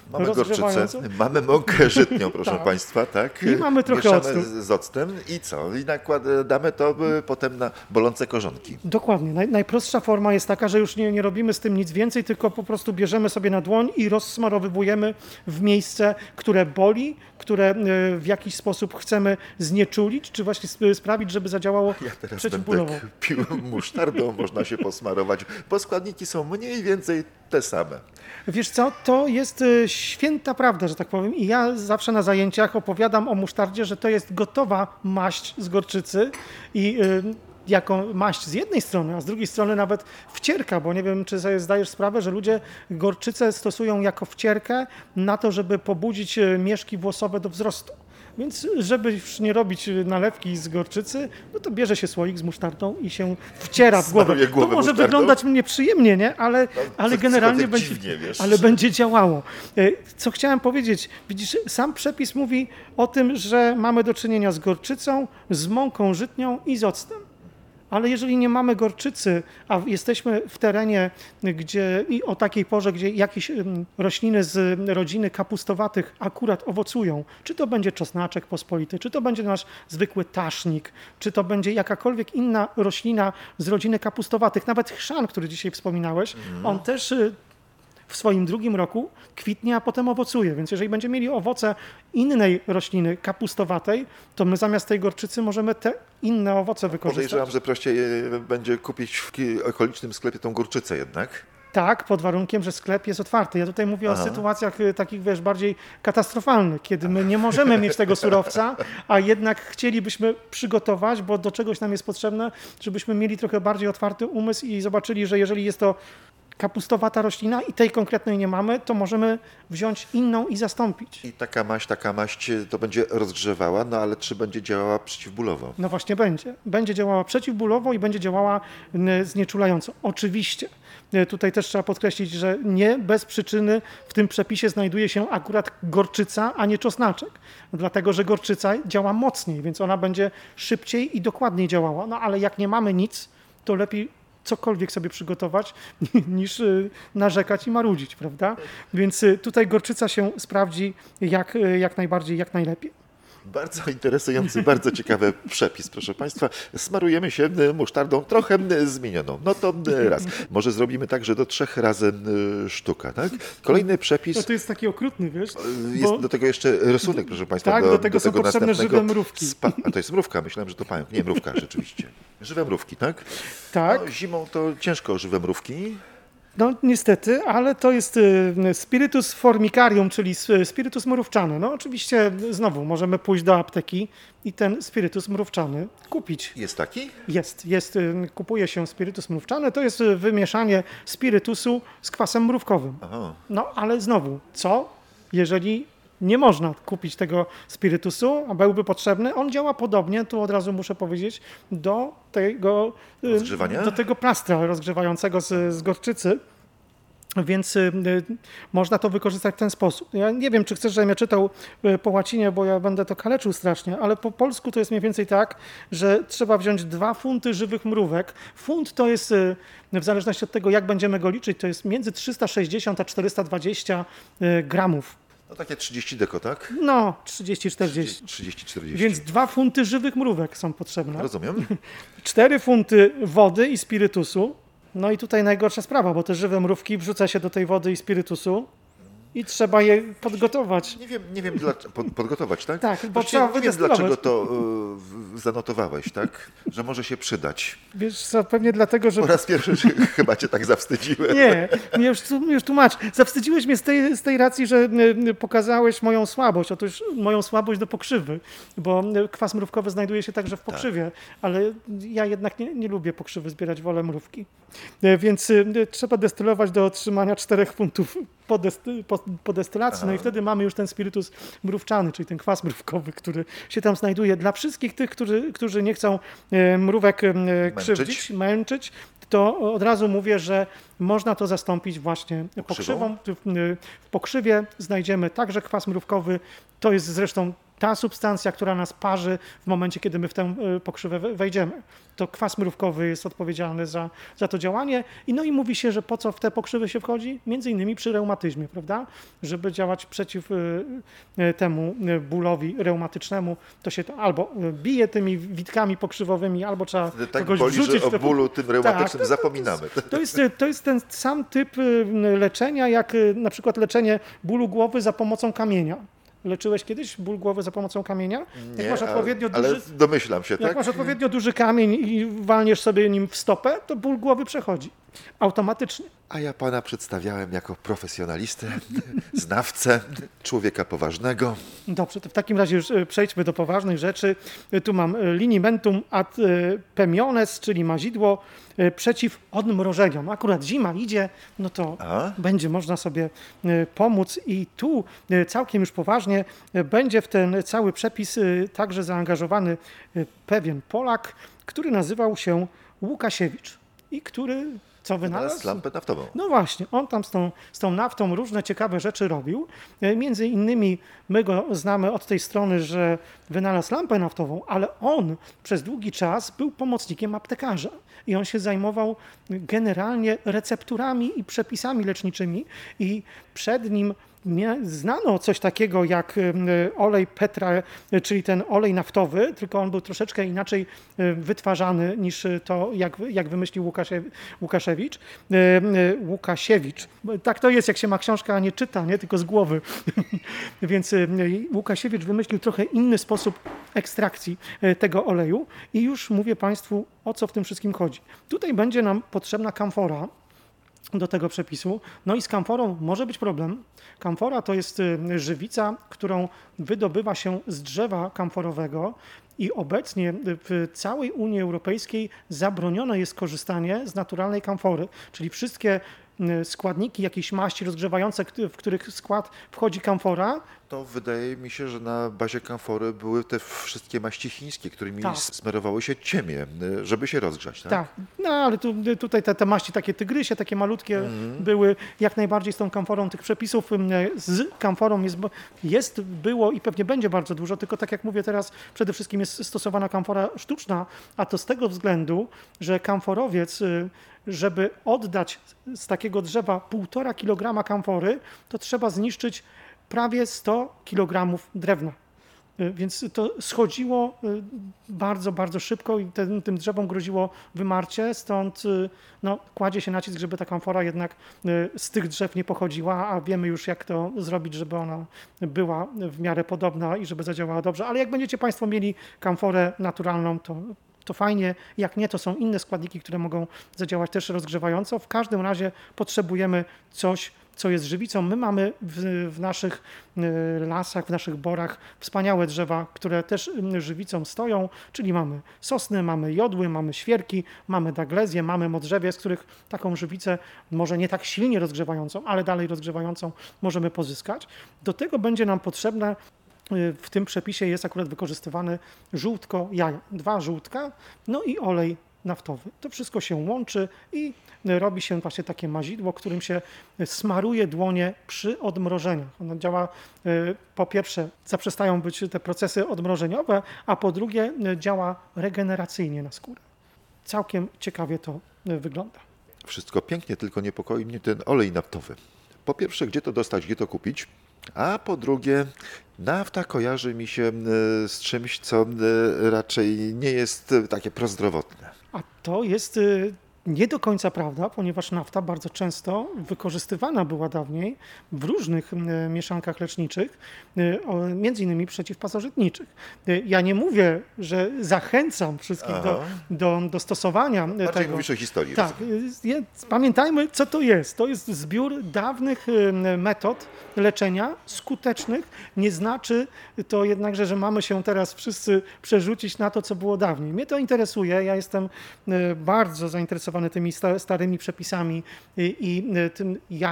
Mamy gorczycę, rozgrzewającą. mamy mąkę żytnią, proszę Tak. Państwa, tak? I mamy trochę Mieszamy octu. z, z octem i co? I nakładamy to y, potem na bolące korzonki. Dokładnie. Naj, najprostsza forma jest taka, że już nie, nie robimy z tym nic więcej, tylko po prostu bierzemy sobie na dłoń i rozsmarowujemy w miejsce, które boli, które y, w jakiś sposób chcemy znieczulić, czy właśnie sp- sprawić, żeby zadziałało Ja teraz przeciwbólowo. będę pił musztardą, można się posmarować, bo składniki są mniej więcej te same. Wiesz co, to jest y, święta prawda, że tak powiem. I ja zawsze na zajęciach opowiadam o musztardzie, że to jest gotowa maść z gorczycy i y, jako maść z jednej strony, a z drugiej strony nawet wcierka, bo nie wiem, czy sobie zdajesz sprawę, że ludzie gorczycę stosują jako wcierkę na to, żeby pobudzić y, mieszki włosowe do wzrostu. Więc żeby już nie robić nalewki z gorczycy, no to bierze się słoik z musztardą i się wciera w głowę. Smaruje To głowę może musztardą? wyglądać nieprzyjemnie, nie? Ale, ale co- generalnie cokolwiek będzie, dziwnie, wiesz. ale będzie działało. E, Co chciałem powiedzieć, widzisz, sam przepis mówi o tym, że mamy do czynienia z gorczycą, z mąką żytnią i z octem. Ale jeżeli nie mamy gorczycy, a jesteśmy w terenie, gdzie i o takiej porze, gdzie jakieś ym, rośliny z rodziny kapustowatych akurat owocują, czy to będzie czosnaczek pospolity, czy to będzie nasz zwykły tasznik, czy to będzie jakakolwiek inna roślina z rodziny kapustowatych, nawet chrzan, który dzisiaj wspominałeś, on też y, w swoim drugim roku kwitnie, a potem owocuje. Więc jeżeli będziemy mieli owoce innej rośliny kapustowatej, to my zamiast tej gorczycy możemy te inne owoce wykorzystać. Podejrzewam, że prościej e, będzie kupić w ki- okolicznym sklepie tą gorczycę jednak. Tak, pod warunkiem, że sklep jest otwarty. Ja tutaj mówię Aha. o sytuacjach y, takich, wiesz, bardziej katastrofalnych, kiedy my nie możemy mieć tego surowca, a jednak chcielibyśmy przygotować, bo do czegoś nam jest potrzebne, żebyśmy mieli trochę bardziej otwarty umysł i zobaczyli, że jeżeli jest to kapustowata roślina i tej konkretnej nie mamy, to możemy wziąć inną i zastąpić. I taka maść, taka maść e, to będzie rozgrzewała, no ale czy będzie działała przeciwbólowo? No właśnie będzie. Będzie działała przeciwbólowo i będzie działała n- znieczulająco. Oczywiście. e, Tutaj też trzeba podkreślić, że nie bez przyczyny w tym przepisie znajduje się akurat gorczyca, a nie czosnaczek. Dlatego, że gorczyca działa mocniej, więc ona będzie szybciej i dokładniej działała. No ale jak nie mamy nic, to lepiej cokolwiek sobie przygotować, niż y, narzekać i marudzić, prawda? Więc y, tutaj gorczyca się sprawdzi jak, y, jak najbardziej, jak najlepiej. Bardzo interesujący, bardzo ciekawy przepis, proszę Państwa. Smarujemy się e, musztardą trochę e, zmienioną. No to e, raz. Może zrobimy tak, że do trzech razy e, sztuka, tak? Kolejny przepis. No to jest taki okrutny, wiesz? Jest bo- do tego jeszcze rysunek, proszę Państwa. Tak, do tego są potrzebne następnego żywe mrówki. Spa- A to jest mrówka, myślałem, że to pająk. Nie, mrówka, rzeczywiście. Żywe mrówki, tak? Tak, No, zimą to ciężko o żywe mrówki. no niestety, ale to jest y, spiritus formicarium, czyli s- spiritus mrówczany. No oczywiście znowu możemy pójść do apteki i ten spiritus mrówczany kupić. Jest taki? Jest, jest, y, kupuje się spirytus mrówczany, to jest y, wymieszanie spirytusu z kwasem mrówkowym. Aha. No ale znowu, co jeżeli nie można kupić tego spirytusu, a byłby potrzebny? On działa podobnie, tu od razu muszę powiedzieć, do tego, y, Rozgrzewania? do tego plastra rozgrzewającego z, z gorczycy. Więc y, y, można to wykorzystać w ten sposób. Ja nie wiem, czy chcesz, żebym ja czytał y, po łacinie, bo ja będę to kaleczył strasznie, ale po polsku to jest mniej więcej tak, że trzeba wziąć dwa funty żywych mrówek. Funt to jest, y, w zależności od tego, jak będziemy go liczyć, to jest między trzysta sześćdziesiąt a czterysta dwadzieścia y, gramów. No takie trzydzieści deko, tak? No, trzydzieści czterdzieści. trzydzieści czterdzieści. Więc dwa funty żywych mrówek są potrzebne. Rozumiem. Cztery funty wody i spirytusu. No i tutaj najgorsza sprawa, bo te żywe mrówki wrzuca się do tej wody i spirytusu i trzeba je podgotować. Nie wiem, nie wiem dlaczego. Pod, podgotować, tak? Tak, bo Właściwie trzeba nie wiem, wydestylować. dlaczego to y, w- zanotowałeś, tak? Że może się przydać. Wiesz co, pewnie dlatego, że... Po raz pierwszy się chyba cię tak zawstydziłem. Nie, nie już, tu- już tłumacz. Zawstydziłeś mnie z tej, z tej racji, że y, pokazałeś moją słabość. Otóż moją słabość do pokrzywy, bo y, kwas mrówkowy znajduje się także w pokrzywie, ale ja jednak nie, nie lubię pokrzywy, zbierać wolę mrówki. Y, Więc y, trzeba destylować do otrzymania czterech funtów po, desty, po, po destylacji. No i wtedy mamy już ten spirytus mrówczany, czyli ten kwas mrówkowy, który się tam znajduje. Dla wszystkich tych, którzy, którzy nie chcą y, mrówek y, krzywdzić, męczyć, to od razu mówię, że można to zastąpić właśnie pokrzywą. W, w pokrzywie znajdziemy także kwas mrówkowy. To jest zresztą ta substancja, która nas parzy w momencie, kiedy my w tę y, pokrzywę we- wejdziemy. To kwas mrówkowy jest odpowiedzialny za, za to działanie. I no i mówi się, że po co w te pokrzywy się wchodzi? Między innymi przy reumatyzmie, prawda? Żeby działać przeciw y, y, temu y, bólowi reumatycznemu, to się to albo y, bije tymi witkami pokrzywowymi, albo trzeba Tak kogoś boli, wrzucić że w te o bólu tym reumatycznym Tak, to- zapominamy. to jest, to jest ten sam typ y, leczenia, jak y, na przykład leczenie bólu głowy za pomocą kamienia. Leczyłeś kiedyś ból głowy za pomocą kamienia? Jak Nie, masz odpowiednio ale duży, domyślam się, jak tak? masz odpowiednio duży kamień i walniesz sobie nim w stopę, to ból głowy przechodzi. Automatycznie. A ja pana przedstawiałem jako profesjonalistę, znawcę, człowieka poważnego. Dobrze, to w takim razie już y, przejdźmy do poważnych rzeczy. Y, Tu mam y, linimentum ad y, pemiones, czyli mazidło y, przeciw odmrożeniom. Akurat zima idzie, no to A? będzie można sobie y, pomóc i tu y, całkiem już poważnie y, będzie w ten cały przepis y, także zaangażowany y, pewien Polak, który nazywał się Łukasiewicz i który co Teraz wynalazł? lampę naftową. No właśnie, on tam z tą, z tą naftą różne ciekawe rzeczy robił. E, Między innymi my go znamy od tej strony, że wynalazł lampę naftową, ale on przez długi czas był pomocnikiem aptekarza. I on się zajmował generalnie recepturami i przepisami leczniczymi i przed nim nie znano coś takiego jak e, olej Petra, e, czyli ten olej naftowy, tylko on był troszeczkę inaczej e, wytwarzany niż to, jak, jak wymyślił Łukasie, Łukaszewicz. E, e, Łukasiewicz. Tak to jest, jak się ma książkę, a nie czyta, nie tylko z głowy. Więc e, Łukasiewicz wymyślił trochę inny sposób ekstrakcji e, tego oleju i już mówię Państwu, o co w tym wszystkim chodzi. Tutaj będzie nam potrzebna kamfora do tego przepisu. No i z kamforą może być problem. Kamfora to jest y, żywica, którą wydobywa się z drzewa kamforowego i obecnie w całej Unii Europejskiej zabronione jest korzystanie z naturalnej kamfory, czyli wszystkie y, składniki, jakieś maści rozgrzewające, kt- w których skład wchodzi kamfora. To wydaje mi się, że na bazie kamfory były te wszystkie maści chińskie, którymi Tak. smerowało się ciemię, żeby się rozgrzać. Tak? Tak, no ale tu, tutaj te, te maści takie tygrysie, takie malutkie były jak najbardziej z tą kamforą. Tych przepisów ym, z kamforą jest, bo- jest, było i pewnie będzie bardzo dużo, tylko tak jak mówię teraz, przede wszystkim jest stosowana kamfora sztuczna, a to z tego względu, że kamforowiec, y, żeby oddać z takiego drzewa półtora kilograma kamfory, to trzeba zniszczyć prawie sto kilogramów drewna. Y, Więc to schodziło y, bardzo, bardzo szybko i tym, tym drzewom groziło wymarcie, stąd y, no, kładzie się nacisk, żeby ta kamfora jednak y, z tych drzew nie pochodziła, a wiemy już jak to zrobić, żeby ona była w miarę podobna i żeby zadziałała dobrze. Ale jak będziecie Państwo mieli kamforę naturalną, to to fajnie, jak nie, to są inne składniki, które mogą zadziałać też rozgrzewająco. W każdym razie potrzebujemy coś, co jest żywicą. My mamy w, w naszych y, lasach, w naszych borach wspaniałe drzewa, które też y, żywicą stoją, czyli mamy sosny, mamy jodły, mamy świerki, mamy daglezję, mamy modrzewie, z których taką żywicę, może nie tak silnie rozgrzewającą, ale dalej rozgrzewającą możemy pozyskać. Do tego będzie nam potrzebne, w tym przepisie jest akurat wykorzystywany żółtko jaja. Dwa żółtka, no i olej naftowy. To wszystko się łączy i robi się właśnie takie mazidło, którym się smaruje dłonie przy odmrożeniach. Ono działa, y, po pierwsze, zaprzestają być te procesy odmrożeniowe, a po drugie y, działa regeneracyjnie na skórę. Całkiem ciekawie to y, wygląda. Wszystko pięknie, tylko niepokoi mnie ten olej naftowy. Po pierwsze, gdzie to dostać, gdzie to kupić? A po drugie, nafta kojarzy mi się e, z czymś, co e, raczej nie jest e, takie prozdrowotne. A to jest y, nie do końca prawda, ponieważ nafta bardzo często wykorzystywana była dawniej w różnych y, mieszankach leczniczych, y, o, między innymi przeciwpasożytniczych. Y, Ja nie mówię, że zachęcam wszystkich do, Aha. do, do stosowania y, Bardziej tego. mówisz o historii. Tak, rozumiem. y, je- pamiętajmy, co to jest. To jest zbiór dawnych y, metod leczenia, skutecznych. Nie znaczy to jednakże, że mamy się teraz wszyscy przerzucić na to, co było dawniej. Mnie to interesuje. Ja jestem y, bardzo zainteresowany tymi sta- starymi przepisami y, i y, tym, jak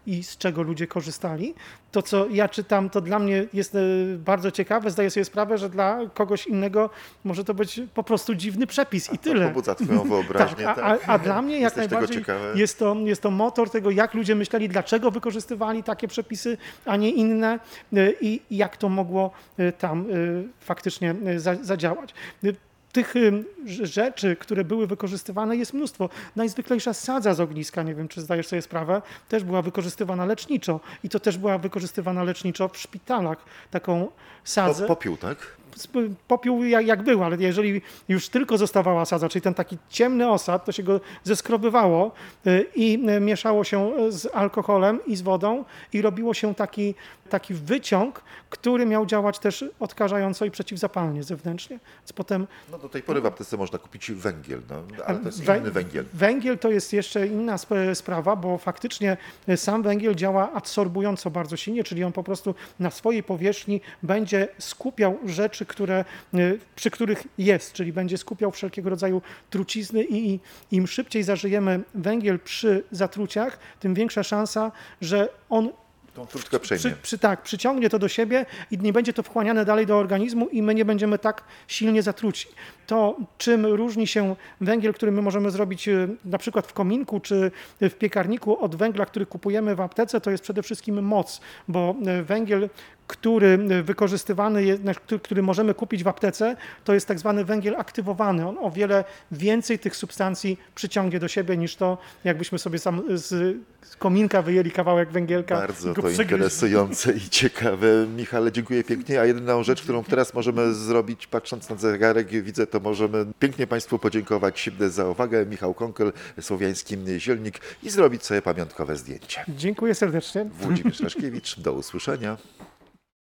i z czego ludzie korzystali. To, co ja czytam, to dla mnie jest e, bardzo ciekawe. Zdaję sobie sprawę, że dla kogoś innego może to być po prostu dziwny przepis i To tyle. pobudza twoją wyobraźnię. Tak, tak, a, a, a dla mnie jak Jesteś tego najbardziej ciekawy? jest to, jest to motor tego, jak ludzie myśleli, dlaczego wykorzystywali takie przepisy, a nie inne y, i jak to mogło y, tam y, faktycznie y, za- zadziałać. Y, Tych y, rz- rzeczy, które były wykorzystywane, jest mnóstwo. Najzwyklejsza sadza z ogniska, nie wiem, czy zdajesz sobie sprawę, też była wykorzystywana leczniczo i to też była wykorzystywana leczniczo w szpitalach. Taką Po, sadzę. popiół, tak? Sp- Popiół jak, jak był, ale jeżeli już tylko zostawała sadza, czyli ten taki ciemny osad, to się go zeskrobywało y, i y, mieszało się z alkoholem i z wodą i robiło się taki, taki wyciąg, który miał działać też odkażająco i przeciwzapalnie zewnętrznie. Więc potem No do tej pory w aptece można kupić węgiel, no, ale to jest Wę- inny węgiel. Węgiel to jest jeszcze inna sp- sprawa, bo faktycznie y, sam węgiel działa adsorbująco bardzo silnie, czyli on po prostu na swojej powierzchni będzie skupiał rzeczy, które, y, przy których jest, czyli będzie skupiał wszelkiego rodzaju trucizny i i im szybciej zażyjemy węgiel przy zatruciach, tym większa szansa, że on Tą trutkę przejmie. przy, przy, tak, przyciągnie to do siebie i nie będzie to wchłaniane dalej do organizmu i my nie będziemy tak silnie zatruci. To, czym różni się węgiel, który my możemy zrobić y, na przykład w kominku czy w piekarniku od węgla, który kupujemy w aptece, to jest przede wszystkim moc, bo y, węgiel, który y, wykorzystywany jest, znaczy, który, który możemy kupić w aptece, to jest tak zwany węgiel aktywowany. On o wiele więcej tych substancji przyciągnie do siebie niż to, jakbyśmy sobie sam z, z kominka wyjęli kawałek węgielka. Bardzo i go to przygryźli. interesujące i ciekawe. Michale, dziękuję pięknie. A jedyną rzecz, którą teraz możemy zrobić, patrząc na zegarek, widzę, to możemy pięknie Państwu podziękować za uwagę. Michał Konkel, Słowiański Zielnik i zrobić sobie pamiątkowe zdjęcie. Dziękuję serdecznie. Włodzimierz Raszkiewicz, do usłyszenia.